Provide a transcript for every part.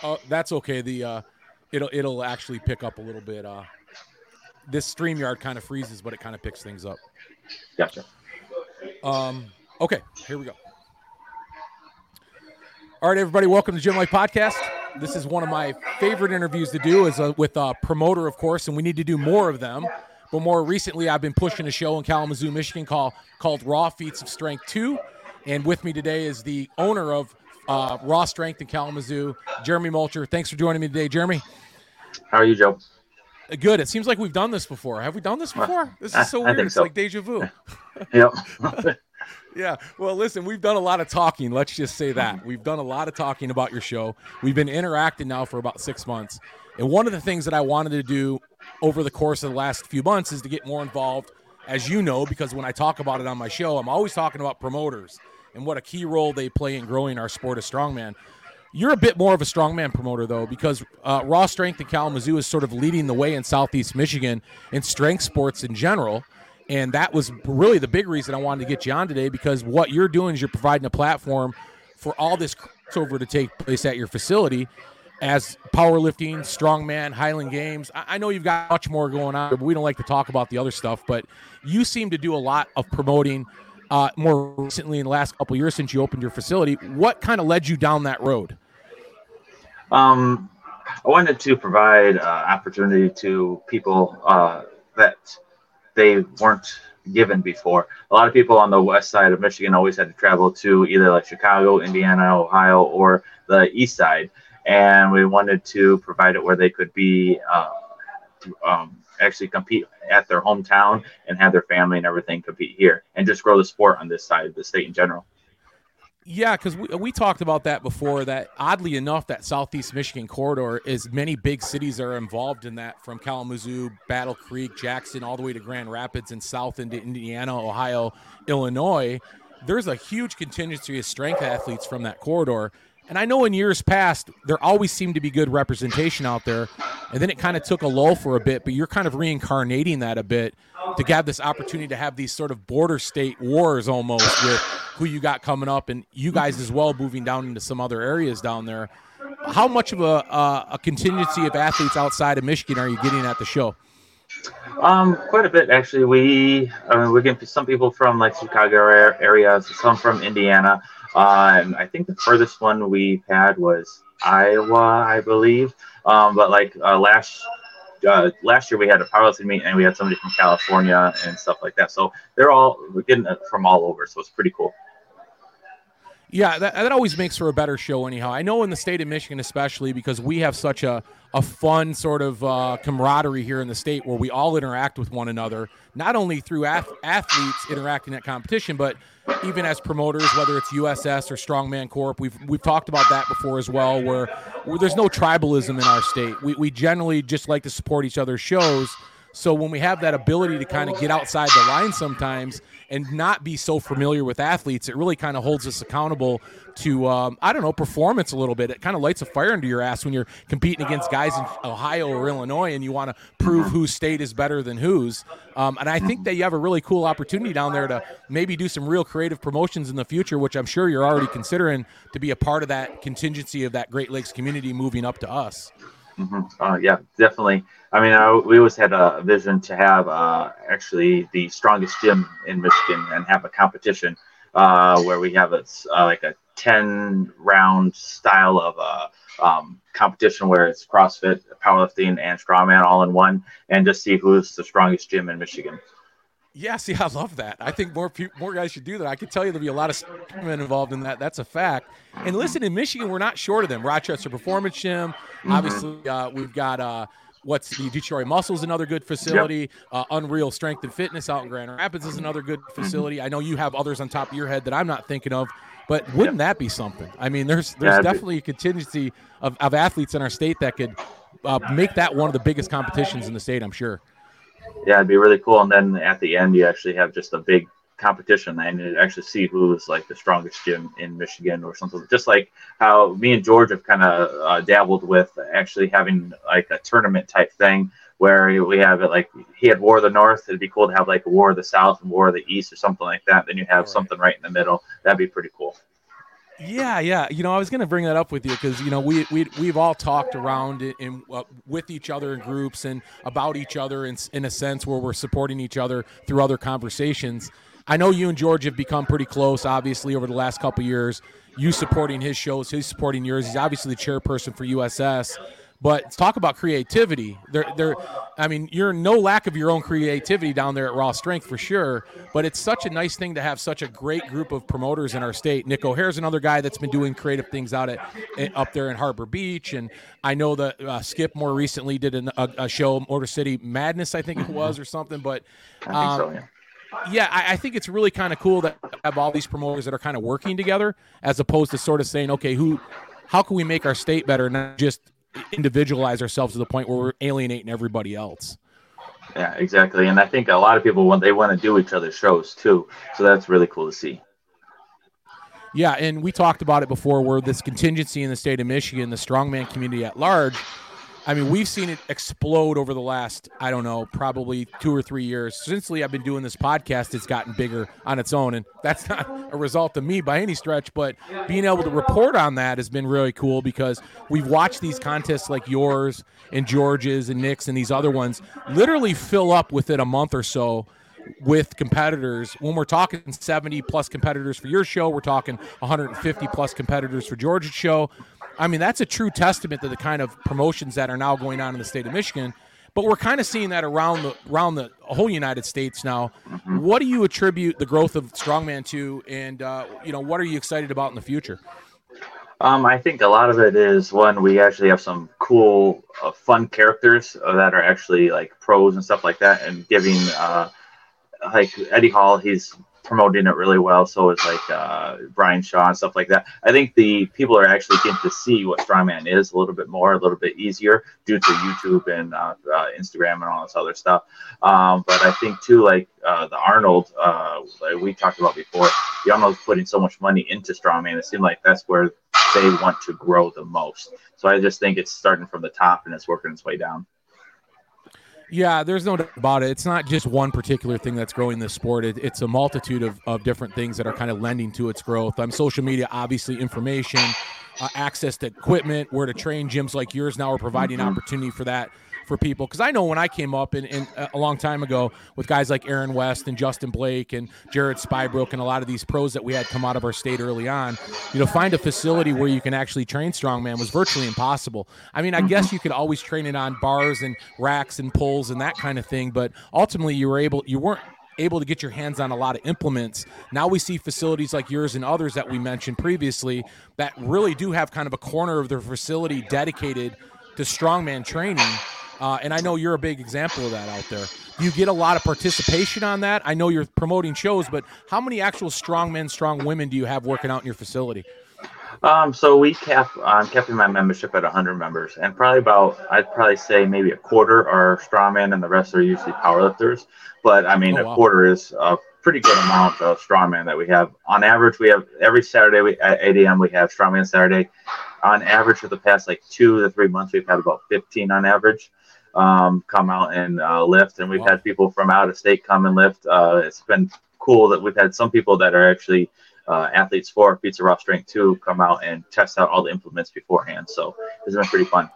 That's okay. It'll actually pick up a little bit. This StreamYard kind of freezes, but it kind of picks things up. Gotcha. Okay, here we go. All right, everybody, welcome to Gym Life Podcast. This is one of my favorite interviews to do, is with a promoter, of course, and we need to do more of them. But more recently, I've been pushing a show in Kalamazoo, Michigan called Raw Feats of Strength 2. And with me today is the owner of Raw Strength in Kalamazoo, Jeremy Mulcher. Thanks for joining me today, Jeremy. How are you, Joe? Good. It seems like we've done this before. Have we done this before? This is so weird. It's like deja vu. Yep. Yeah. Well, listen, we've done a lot of talking. Let's just say that. We've done a lot of talking about your show. We've been interacting now for about 6 months. And one of the things that I wanted to do over the course of the last few months is to get more involved, as you know, because when I talk about it on my show, I'm always talking about promoters and what a key role they play in growing our sport of strongman. You're a bit more of a strongman promoter, though, because Raw Strength in Kalamazoo is sort of leading the way in Southeast Michigan in strength sports in general. And that was really the big reason I wanted to get you on today, because what you're doing is you're providing a platform for all this crossover to take place at your facility as powerlifting, strongman, Highland Games. I know you've got much more going on, but we don't like to talk about the other stuff. But you seem to do a lot of promoting more recently in the last couple of years since you opened your facility. What kind of led you down that road? I wanted to provide opportunity to people that they weren't given before. A lot of people on the west side of Michigan always had to travel to either like Chicago, Indiana, Ohio, or the east side. And we wanted to provide it where they could be actually compete at their hometown and have their family and everything compete here and just grow the sport on this side of the state in general. Yeah, because we talked about that before, that oddly enough, that Southeast Michigan corridor is many big cities are involved in that, from Kalamazoo, Battle Creek, Jackson, all the way to Grand Rapids and south into Indiana, Ohio, Illinois. There's a huge contingency of strength athletes from that corridor. And I know in years past, there always seemed to be good representation out there. And then it kind of took a lull for a bit, but you're kind of reincarnating that a bit to have this opportunity to have these sort of border state wars almost with who you got coming up, and you guys as well moving down into some other areas down there. How much of a contingency of athletes outside of Michigan are you getting at the show? Quite a bit, actually. We get some people from like Chicago area, some from Indiana. And I think the furthest one we had was Iowa, I believe. But like last year we had a powerlifting meet and we had somebody from California and stuff like that. So we're getting it from all over. So it's pretty cool. Yeah, that always makes for a better show anyhow. I know in the state of Michigan especially, because we have such a fun sort of camaraderie here in the state where we all interact with one another, not only through athletes interacting at competition, but even as promoters, whether it's USS or Strongman Corp. We've talked about that before as well, where there's no tribalism in our state. We generally just like to support each other's shows. So when we have that ability to kind of get outside the line sometimes and not be so familiar with athletes, it really kind of holds us accountable to, performance a little bit. It kind of lights a fire into your ass when you're competing against guys in Ohio or Illinois and you want to prove whose state is better than whose. And I think that you have a really cool opportunity down there to maybe do some real creative promotions in the future, which I'm sure you're already considering, to be a part of that contingency of that Great Lakes community moving up to us. Mm-hmm. Yeah, definitely. I mean, we always had a vision to have actually the strongest gym in Michigan and have a competition where we have like a 10-round style of competition where it's CrossFit, powerlifting, and strongman all in one, and just see who's the strongest gym in Michigan. Yeah, see, I love that. I think more guys should do that. I can tell you there'll be a lot of men involved in that. That's a fact. And listen, in Michigan, we're not short of them. Rochester Performance Gym. Obviously, we've got what's the Detroit Muscles, another good facility. Yep. Unreal Strength and Fitness out in Grand Rapids is another good facility. I know you have others on top of your head that I'm not thinking of, but wouldn't that be something? I mean, there's definitely a contingency of athletes in our state that could make that one of the biggest competitions in the state, I'm sure. Yeah, it'd be really cool. And then at the end, you actually have just a big competition and you actually see who's like the strongest gym in Michigan or something. Just like how me and George have kind of dabbled with actually having like a tournament type thing where we have it like he had War of the North. It'd be cool to have like a War of the South and War of the East or something like that. Then you have something right in the middle. That'd be pretty cool. Yeah. I was going to bring that up with you because we've all talked around with each other in groups and about each other in a sense where we're supporting each other through other conversations. I know you and George have become pretty close, obviously, over the last couple of years. You supporting his shows, he's supporting yours. He's obviously the chairperson for USS. But talk about creativity. You're no lack of your own creativity down there at Raw Strength for sure. But it's such a nice thing to have such a great group of promoters in our state. Nick O'Hare's another guy that's been doing creative things up there in Harbor Beach, and I know that Skip more recently did a show, Motor City Madness, I think it was, or something. But I think so, yeah. Yeah, I think it's really kind of cool that we have all these promoters that are kind of working together, as opposed to sort of saying, okay, how can we make our state better, not just individualize ourselves to the point where we're alienating everybody else. Yeah, exactly. And I think a lot of people want to do each other's shows too. So that's really cool to see. Yeah, and we talked about it before where this contingency in the state of Michigan, the strongman community at large, I mean, we've seen it explode over the last, I don't know, probably 2 or 3 years. Since I've been doing this podcast, it's gotten bigger on its own, and that's not a result of me by any stretch, but being able to report on that has been really cool because we've watched these contests like yours and George's and Nick's and these other ones literally fill up within a month or so with competitors. When we're talking 70-plus competitors for your show, we're talking 150-plus competitors for George's show. I mean, that's a true testament to the kind of promotions that are now going on in the state of Michigan. But we're kind of seeing that around the whole United States now. Mm-hmm. What do you attribute the growth of Strongman to, and what are you excited about in the future? I think a lot of it is, one, we actually have some cool, fun characters that are actually like pros and stuff like that, and giving like Eddie Hall, he's promoting it really well. So it's like Brian Shaw and stuff like that. I think the people are actually getting to see what Strongman is a little bit more, a little bit easier due to YouTube and Instagram and all this other stuff. But I think too, like the Arnold, like we talked about before, the Arnold's putting so much money into Strongman. It seemed like that's where they want to grow the most. So I just think it's starting from the top and it's working its way down. Yeah, there's no doubt about it. It's not just one particular thing that's growing this sport. It's a multitude of different things that are kind of lending to its growth. Social media, obviously, information, access to equipment, where to train. Gyms like yours now are providing opportunity for that for people. Because I know when I came up in a long time ago with guys like Aaron West and Justin Blake and Jared Spybrook and a lot of these pros that we had come out of our state early on, find a facility where you can actually train strongman was virtually impossible. I mean, I guess you could always train it on bars and racks and pulls and that kind of thing, but ultimately you weren't able to get your hands on a lot of implements. Now we see facilities like yours and others that we mentioned previously that really do have kind of a corner of their facility dedicated to strongman training. And I know you're a big example of that out there. Do you get a lot of participation on that? I know you're promoting shows, but how many actual strong men, strong women do you have working out in your facility? So I'm capping my membership at 100 members, and I'd probably say maybe a quarter are strongmen and the rest are usually powerlifters. But I mean, a quarter is a pretty good amount of strongman that we have. On average, we have every Saturday at 8 a.m. we have strongman Saturday. On average, for the past 2 to 3 months, we've had about 15 on average come out and lift, and we've had people from out of state come and lift. It's been cool that we've had some people that are actually athletes for Pizza Raw Strength 2 come out and test out all the implements beforehand. So it's been pretty fun.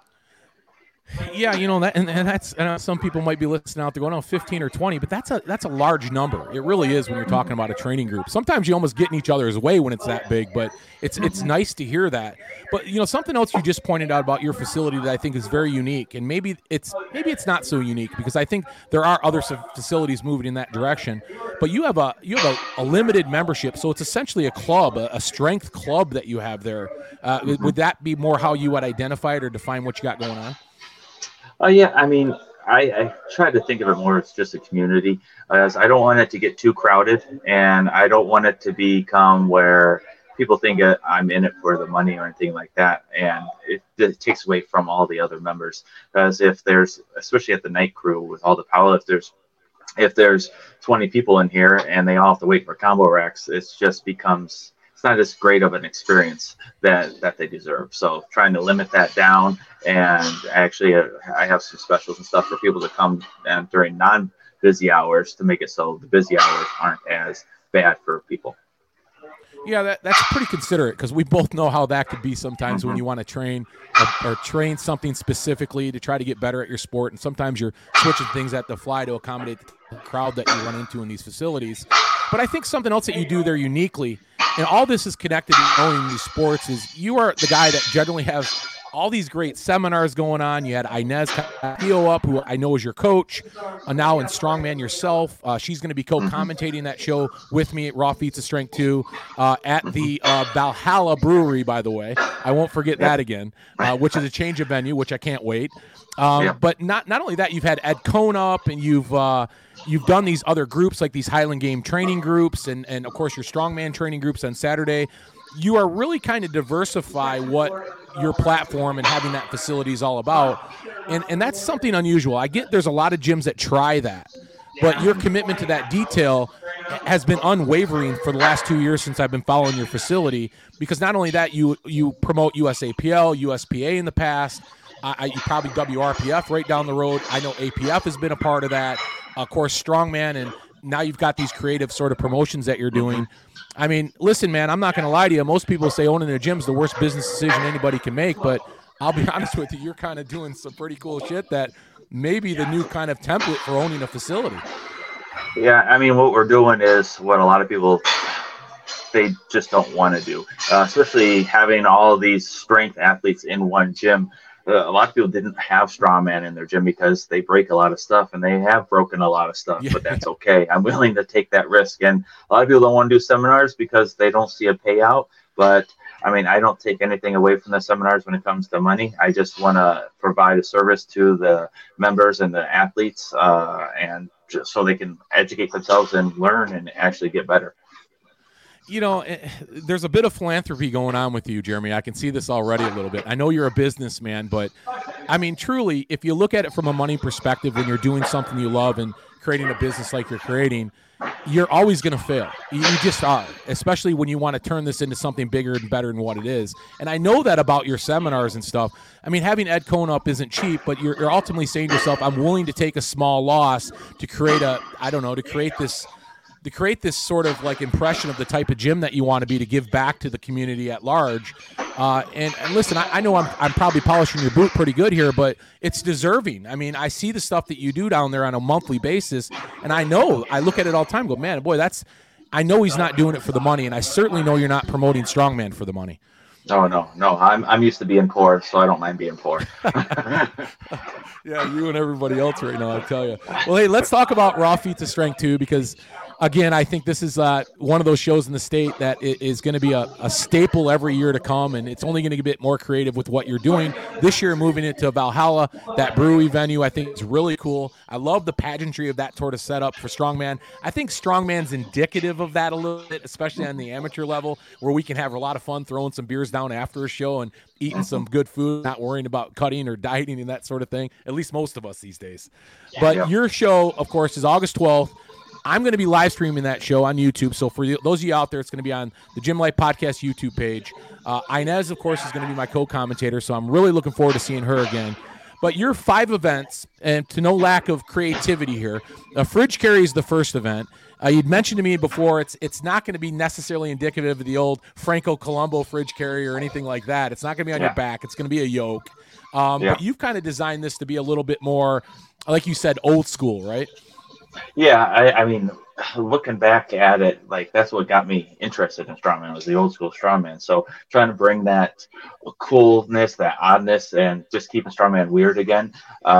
Yeah, that, and that's some people might be listening out there going, 15 or 20, but that's a large number. It really is when you're talking about a training group. Sometimes you almost get in each other's way when it's that big, but it's nice to hear that. But something else you just pointed out about your facility that I think is very unique, and maybe it's not so unique because I think there are other facilities moving in that direction. But you have a limited membership, so it's essentially a club, a strength club that you have there. Would that be more how you would identify it or define what you got going on? Yeah, I mean, I try to think of it more as just a community, as I don't want it to get too crowded, and I don't want it to become where people think I'm in it for the money or anything like that, and it takes away from all the other members. Because if there's, especially at the night crew with all the powerlifters, if there's 20 people in here and they all have to wait for combo racks, it's not as great of an experience that they deserve. So trying to limit that down, and actually I have some specials and stuff for people to come during non-busy hours to make it so the busy hours aren't as bad for people. Yeah, that's pretty considerate because we both know how that could be sometimes when you want to train or train something specifically to try to get better at your sport. And sometimes you're switching things at the fly to accommodate the crowd that you run into in these facilities. But I think something else that you do there uniquely, and all this is connected to knowing these sports, is you are the guy that generally has all these great seminars going on. You had Inez Castillo up, who I know is your coach, now in Strongman yourself. She's going to be co-commentating that show with me at Raw Feats of Strength 2 at the Valhalla Brewery, by the way. I won't forget that again, which is a change of venue, which I can't wait. But not only that, you've had Ed Cohn up, and you've done these other groups like these Highland Game training groups and of course your Strongman training groups on Saturday. You are really kind of diversify what your platform and having that facility is all about. And that's something unusual. I get there's a lot of gyms that try that, but your commitment to that detail has been unwavering for the last 2 years since I've been following your facility, because not only that, you promote USAPL, USPA in the past, you probably WRPF right down the road. I know APF has been a part of that. Of course, Strongman, and now you've got these creative sort of promotions that you're doing. I mean, listen, man, I'm not going to lie to you. Most people say owning a gym is the worst business decision anybody can make, but I'll be honest with you, you're kind of doing some pretty cool shit that may be the new kind of template for owning a facility. Yeah, I mean, what we're doing is what a lot of people, they just don't want to do, especially having all of these strength athletes in one gym. A lot of people didn't have strongman in their gym because they break a lot of stuff, and they have broken a lot of stuff, but that's okay. I'm willing to take that risk. And a lot of people don't want to do seminars because they don't see a payout. But I mean, I don't take anything away from the seminars when it comes to money. I just want to provide a service to the members and the athletes, and just so they can educate themselves and learn and actually get better. You know, there's a bit of philanthropy going on with you, Jeremy. I can see this already a little bit. I know you're a businessman, but I mean, truly, if you look at it from a money perspective, when you're doing something you love and creating a business like you're creating, you're always going to fail. You just are, especially when you want to turn this into something bigger and better than what it is. And I know that about your seminars and stuff. I mean, having Ed Cohn up isn't cheap, but you're ultimately saying to yourself, I'm willing to take a small loss to create to create this sort of like impression of the type of gym that you want to be, to give back to the community at large. And listen, I know I'm probably polishing your boot pretty good here, but it's deserving. I mean, I see the stuff that you do down there on a monthly basis, and I look at it all the time and go, man, boy, I know he's not doing it for the money, and I certainly know you're not promoting Strongman for the money. No. I'm used to being poor, so I don't mind being poor. Yeah, you and everybody else right now, I tell you. Well, hey, let's talk about Raw Feats of Strength 2, because again, I think this is one of those shows in the state that is going to be a staple every year to come, and it's only going to get more creative with what you're doing. This year, moving it to Valhalla, that brewery venue, I think is really cool. I love the pageantry of that sort of setup for Strongman. I think Strongman's indicative of that a little bit, especially on the amateur level, where we can have a lot of fun throwing some beers down after a show and eating some good food, not worrying about cutting or dieting and that sort of thing, at least most of us these days. But your show, of course, is August 12th. I'm going to be live streaming that show on YouTube. So for those of you out there, it's going to be on the Gym Life Podcast YouTube page. Inez, of course, is going to be my co-commentator, so I'm really looking forward to seeing her again. But your 5 events, and to no lack of creativity here, Fridge Carry is the first event. You'd mentioned to me before, it's not going to be necessarily indicative of the old Franco Colombo fridge carry or anything like that. It's not going to be on your back. It's going to be a yoke. But you've kind of designed this to be a little bit more, like you said, old school, right? Yeah, I mean, looking back at it, like that's what got me interested in Strongman, was the old school Strongman. So trying to bring that coolness, that oddness, and just keeping Strongman weird again,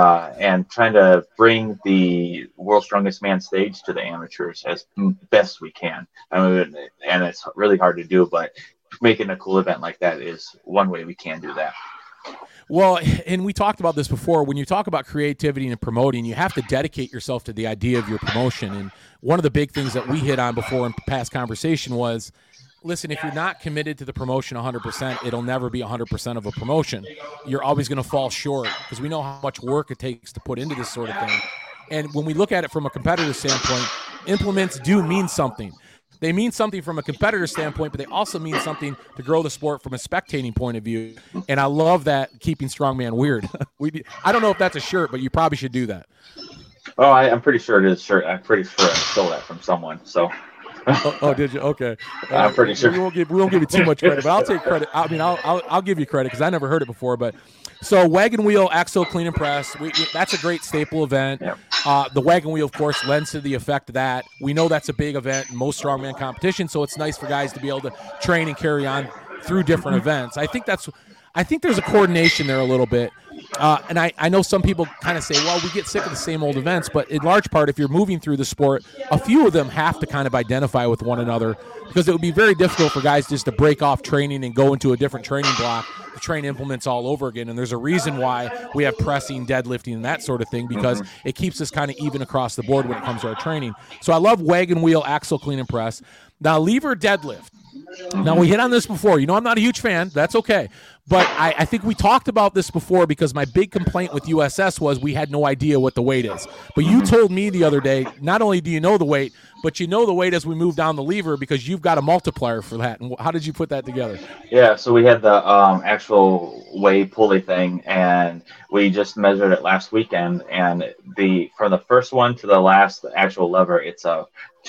and trying to bring the World's Strongest Man stage to the amateurs as best we can. I mean, and it's really hard to do, but making a cool event like that is one way we can do that. Well, and we talked about this before. When you talk about creativity and promoting, you have to dedicate yourself to the idea of your promotion. And one of the big things that we hit on before in past conversation was, listen, if you're not committed to the promotion 100%, it'll never be 100% of a promotion. You're always going to fall short, because we know how much work it takes to put into this sort of thing. And when we look at it from a competitor standpoint, implements do mean something. They mean something from a competitor standpoint, but they also mean something to grow the sport from a spectating point of view. And I love that, keeping Strongman weird. I don't know if that's a shirt, but you probably should do that. Oh, I'm pretty sure it is a shirt. I'm pretty sure I stole that from someone. So Oh, did you? Okay. I'm pretty sure. We won't give you too much credit, but I'll take credit. I mean, I'll give you credit because I never heard it before. But so wagon wheel, axle, clean and press. That's a great staple event. Yep. The wagon wheel, of course, lends to the effect that we know that's a big event in most strongman competition. So it's nice for guys to be able to train and carry on through different events. I think there's a coordination there a little bit. And I know some people kind of say, well, we get sick of the same old events, but in large part, if you're moving through the sport, a few of them have to kind of identify with one another because it would be very difficult for guys just to break off training and go into a different training block to train implements all over again. And there's a reason why we have pressing, deadlifting, and that sort of thing because it keeps us kind of even across the board when it comes to our training. So I love wagon wheel, axle, clean, and press. Now, lever deadlift. Now, we hit on this before. I'm not a huge fan. That's okay. But I think we talked about this before because my big complaint with USS was we had no idea what the weight is. But you told me the other day, not only do you know the weight, but you know the weight as we move down the lever because you've got a multiplier for that. And how did you put that together? Yeah, so we had the actual weigh pulley thing, and we just measured it last weekend. And from the first one to the last actual lever, it's a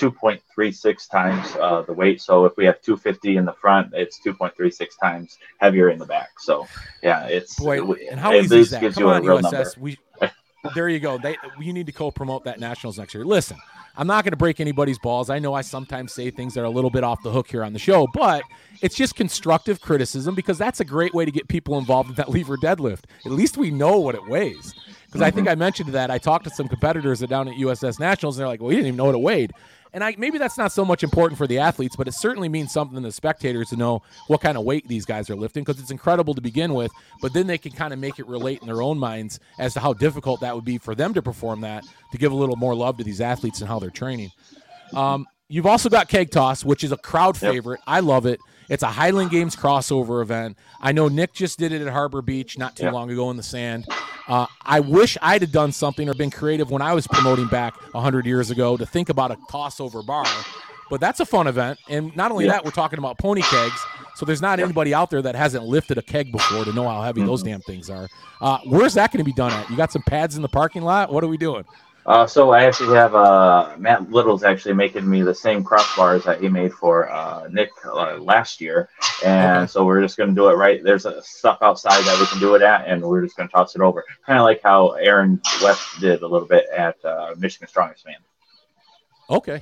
2.36 times the weight. So if we have 250 in the front, it's 2.36 times heavier in the back. So yeah, and how easy is that? Come on, USS. There you go. You need to co-promote that nationals next year. Listen, I'm not going to break anybody's balls. I know I sometimes say things that are a little bit off the hook here on the show, but it's just constructive criticism because that's a great way to get people involved in that lever deadlift. At least we know what it weighs. Because I think I mentioned that. I talked to some competitors that down at USS Nationals, and they're like, well, we didn't even know what it weighed. And maybe that's not so much important for the athletes, but it certainly means something to the spectators to know what kind of weight these guys are lifting because it's incredible to begin with, but then they can kind of make it relate in their own minds as to how difficult that would be for them to perform that, to give a little more love to these athletes and how they're training. You've also got keg toss, which is a crowd favorite. I love it. It's a Highland Games crossover event. I know Nick just did it at Harbor Beach not too long ago in the sand. I wish I'd have done something or been creative when I was promoting back 100 years ago to think about a toss over bar. But that's a fun event. And not only that, we're talking about pony kegs. So there's not anybody out there that hasn't lifted a keg before to know how heavy those damn things are. Where's that going to be done at? You got some pads in the parking lot? What are we doing? So I actually have Matt Little's actually making me the same crossbars that he made for Nick last year, and so we're just going to do it right. There's stuff outside that we can do it at, and we're just going to toss it over, kind of like how Aaron West did a little bit at Michigan Strongest Man. Okay,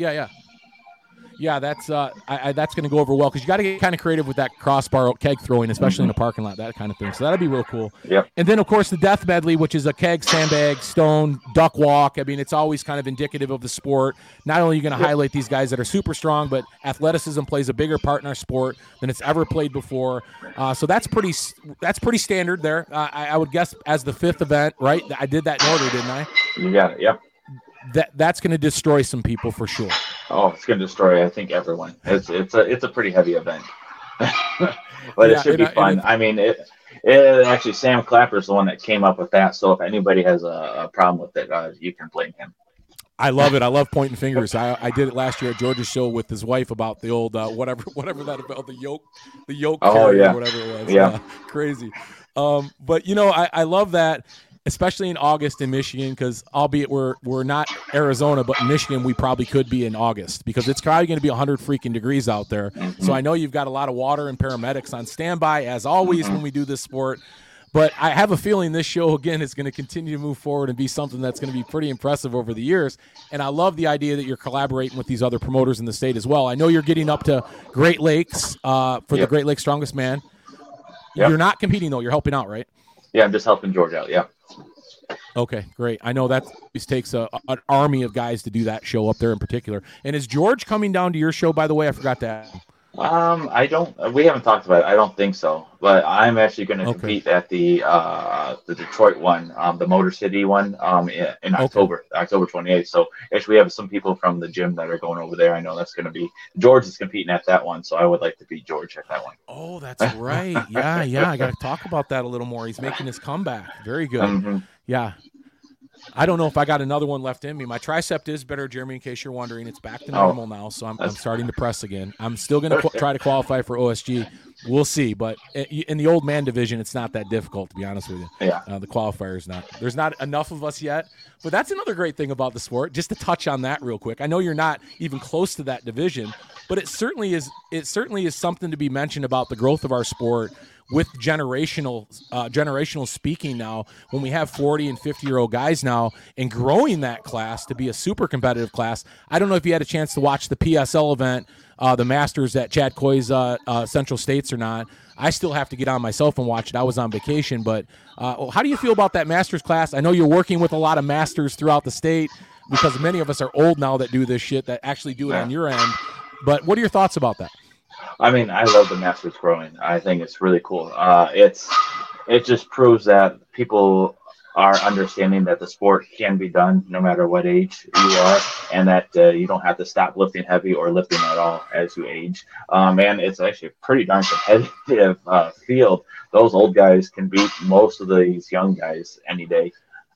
yeah, that's that's going to go over well because you got to get kind of creative with that crossbar keg throwing, especially in the parking lot, that kind of thing. So that'd be real cool. Yep. And then, of course, the death medley, which is a keg, sandbag, stone, duck walk. I mean, it's always kind of indicative of the sport. Not only are you going to highlight these guys that are super strong, but athleticism plays a bigger part in our sport than it's ever played before. So that's pretty standard there. I would guess as the fifth event, right? I did that in order, didn't I? You got it. Yep. That's going to destroy some people for sure. Oh, it's going to destroy, I think, everyone. It's a pretty heavy event, but it should be fun. I mean, it actually Sam Clapper's the one that came up with that. So if anybody has a problem with it, you can blame him. I love it. I love pointing fingers. I did it last year at George's show with his wife about the old whatever that about the yoke. Oh yeah, or whatever it was. Yeah, crazy. But I love that. Especially in August in Michigan, because albeit we're not Arizona, but in Michigan we probably could be in August because it's probably going to be 100 freaking degrees out there. So I know you've got a lot of water and paramedics on standby as always when we do this sport. But I have a feeling this show again is going to continue to move forward and be something that's going to be pretty impressive over the years. And I love the idea that you're collaborating with these other promoters in the state as well. I know you're getting up to Great Lakes for the Great Lakes Strongest Man. Yep. You're not competing though; you're helping out, right? Yeah, I'm just helping George out. Yeah. Okay, great. I know that this takes an army of guys to do that show up there in particular. And is George coming down to your show, by the way? I forgot to ask. We haven't talked about it. I don't think so. But I'm actually going to compete at the Detroit one, the Motor City one, in October 28th. So actually we have some people from the gym that are going over there. I know that's going to be George is competing at that one. So I would like to beat George at that one. Oh, that's right. Yeah. I got to talk about that a little more. He's making his comeback. Very good. Yeah. I don't know if I got another one left in me. My tricep is better, Jeremy, in case you're wondering. It's back to normal now, so I'm starting to press again. I'm still going to try to qualify for OSG. We'll see, but in the old man division, it's not that difficult, to be honest with you. Yeah. The qualifiers, there's not enough of us yet, but that's another great thing about the sport. Just to touch on that real quick, I know you're not even close to that division, but it certainly is something to be mentioned about the growth of our sport with generational speaking now, when we have 40 and 50-year-old guys now and growing that class to be a super competitive class. I don't know if you had a chance to watch the PSL event, the Masters at Chad Coy's Central States or not. I still have to get on myself and watch it. I was on vacation, but how do you feel about that Masters class? I know you're working with a lot of Masters throughout the state because many of us are old now that do this shit, that actually do it on your end. But what are your thoughts about that? I mean, I love the Masters growing. I think it's really cool. It just proves that people are understanding that the sport can be done no matter what age you are, and that you don't have to stop lifting heavy or lifting at all as you age. And it's actually a pretty darn competitive field. Those old guys can beat most of these young guys any day.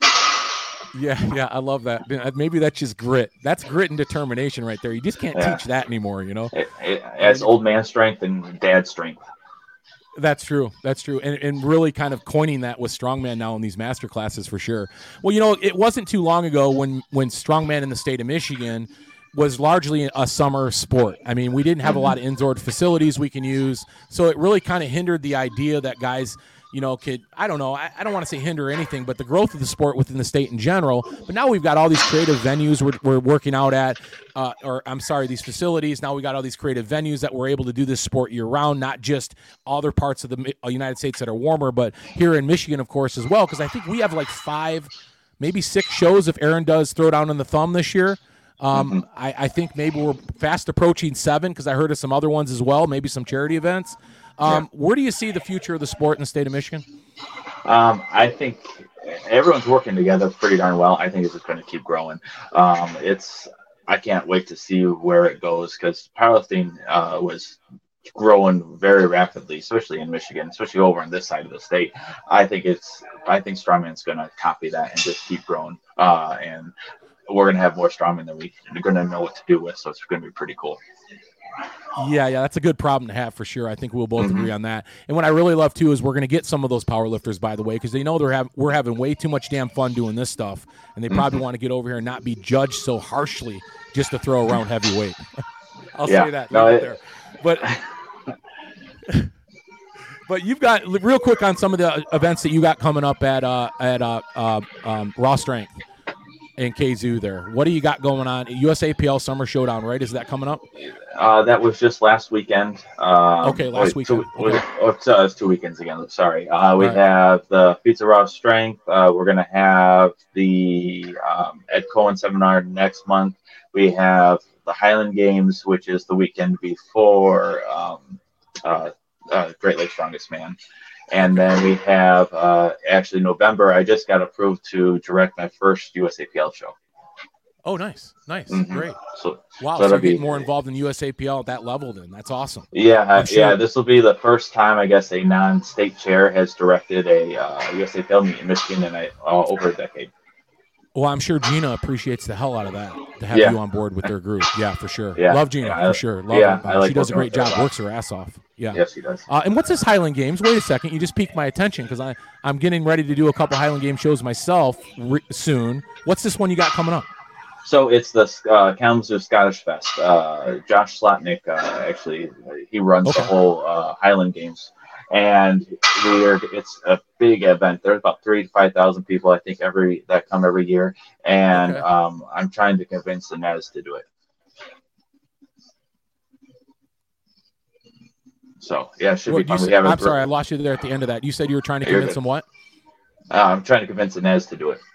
Yeah, I love that. Maybe that's just grit. That's grit and determination right there. You just can't teach that anymore, you know? It's old man strength and dad strength. That's true. And really kind of coining that with strongman now in these master classes for sure. Well, you know, it wasn't too long ago when strongman in the state of Michigan was largely a summer sport. I mean, we didn't have a lot of indoor facilities we can use. So it really kind of hindered the idea that guys, you know, could, I don't know, I don't want to say hinder anything, but the growth of the sport within the state in general. But now we've got all these creative venues we're working out at, these facilities. Now we got all these creative venues that we're able to do this sport year round, not just other parts of the United States that are warmer, but here in Michigan, of course, as well. Because I think we have like 5, maybe 6 shows if Aaron does throw down on the thumb this year. I think maybe we're fast approaching 7 because I heard of some other ones as well, maybe some charity events. Where do you see the future of the sport in the state of Michigan? I think everyone's working together pretty darn well. I think it's just going to keep growing. I can't wait to see where it goes because powerlifting was growing very rapidly, especially in Michigan, especially over on this side of the state. I think strongman's going to copy that and just keep growing. And we're going to have more strongmen than we're going to know what to do with. So it's going to be pretty cool. Yeah, that's a good problem to have for sure. I think we'll both agree on that. And what I really love too is we're going to get some of those power lifters, by the way, because they know we're having way too much damn fun doing this stuff, and they probably want to get over here and not be judged so harshly just to throw around heavy weight. I'll say that there. But you've got real quick on some of the events that you got coming up at Raw Strength in KZoo there. What do you got going on? USAPL Summer Showdown, right? Is that coming up? That was just last weekend. Last weekend. It's 2 weekends again. Sorry. We have the Pizza Raw Strength. We're going to have the Ed Cohen seminar next month. We have the Highland Games, which is the weekend before Great Lakes Strongest Man. And then we have, actually November, I just got approved to direct my first USAPL show. Oh, nice. Great. So you're getting more involved in USAPL at that level then. That's awesome. Yeah, this will be the first time, I guess, a non-state chair has directed a USAPL meet in Michigan in over a decade. Well, I'm sure Gina appreciates the hell out of that, to have you on board with their group. Yeah, for sure. Yeah. Love Gina, for sure. Love her. She does a great job, works her ass off. Yeah. Yes, she does. And what's this Highland Games? Wait a second. You just piqued my attention because I'm getting ready to do a couple Highland Games shows myself soon. What's this one you got coming up? So it's the Kalamazoo Scottish Fest. Josh Slotnick, actually, he runs the whole Highland Games. And it's a big event. There's about 3,000 to 5,000 people, I think, that come every year. And I'm trying to convince the Nez to do it. So, yeah, it should be fun. I'm sorry, I lost you there at the end of that. You said you were trying to convince them what? I'm trying to convince the Nez to do it.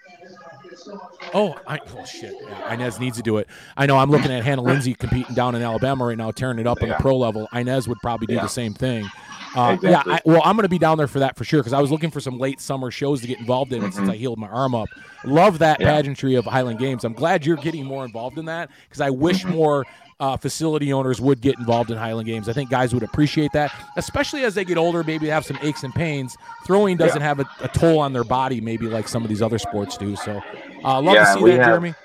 Shit. Yeah, Inez needs to do it. I know I'm looking at Hannah Lindsay competing down in Alabama right now, tearing it up on the pro level. Inez would probably do the same thing. Exactly. I'm going to be down there for that for sure because I was looking for some late summer shows to get involved in since I healed my arm up. Love that pageantry of Highland Games. I'm glad you're getting more involved in that because I wish more facility owners would get involved in Highland Games. I think guys would appreciate that, especially as they get older, maybe have some aches and pains. Throwing doesn't have a toll on their body maybe like some of these other sports do. So love to see that, Jeremy.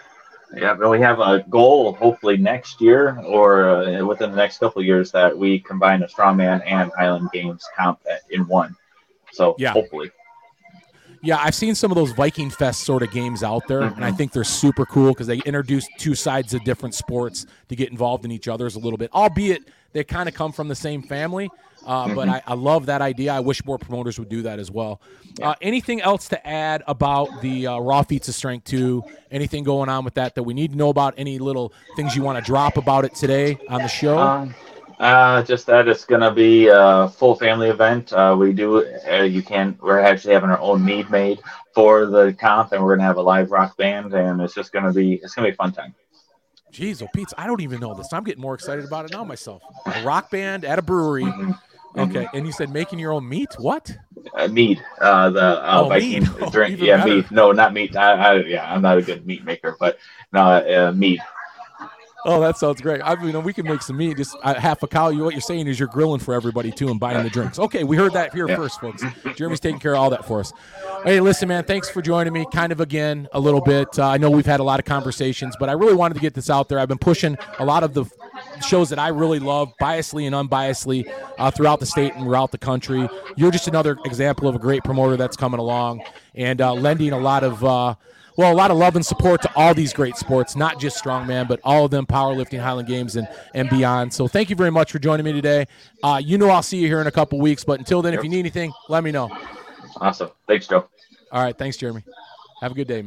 Yeah, but we have a goal, hopefully next year or within the next couple of years, that we combine a strongman and Highland Games comp in one. So Yeah. hopefully. Yeah, I've seen some of those Viking Fest sort of games out there, and I think they're super cool because they introduce two sides of different sports to get involved in each other's a little bit, albeit they kind of come from the same family. But I love that idea. I wish more promoters would do that as well. Yeah. Anything else to add about the Raw Feats of Strength 2? Anything going on with that we need to know about? Any little things you want to drop about it today on the show? Just that it's going to be a full family event. We're actually having our own mead made for the comp, and we're going to have a live rock band, and it's going to be a fun time. Jeez, Pete, I don't even know this. I'm getting more excited about it now myself. A rock band at a brewery. Okay, and you said making your own meat? What? Mead. Viking mead. drink. Even Yeah, better. mead. No, not meat. I'm not a good meat maker, but no, mead. Oh, that sounds great. I mean, we can make some meat, just half a cow. What you're saying is you're grilling for everybody, too, and buying the drinks. Okay, we heard that here first, folks. Jeremy's taking care of all that for us. Hey, listen, man, thanks for joining me kind of again a little bit. I know we've had a lot of conversations, but I really wanted to get this out there. I've been pushing a lot of the shows that I really love, biasedly and unbiasedly, throughout the state and throughout the country. You're just another example of a great promoter that's coming along and lending a lot of love and support to all these great sports, not just strongman, but all of them, powerlifting, Highland Games, and beyond. So thank you very much for joining me today. I'll see you here in a couple weeks, but until then, if you need anything, let me know. Awesome. Thanks, Joe. All right. Thanks, Jeremy. Have a good day, man.